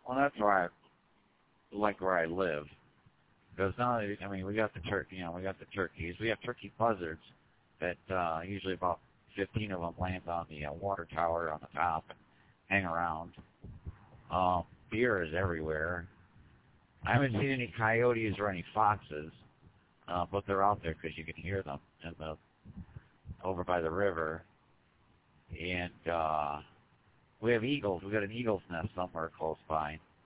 Well, that's why I like where I live. Because now, I mean, we got the turkey, we got the turkeys. We have turkey buzzards that usually about 15 of them land on the water tower on the top and hang around. Deer is everywhere. I haven't seen any coyotes or any foxes, but they're out there because you can hear them over by the river. And we have eagles. We got an eagle's nest somewhere close by.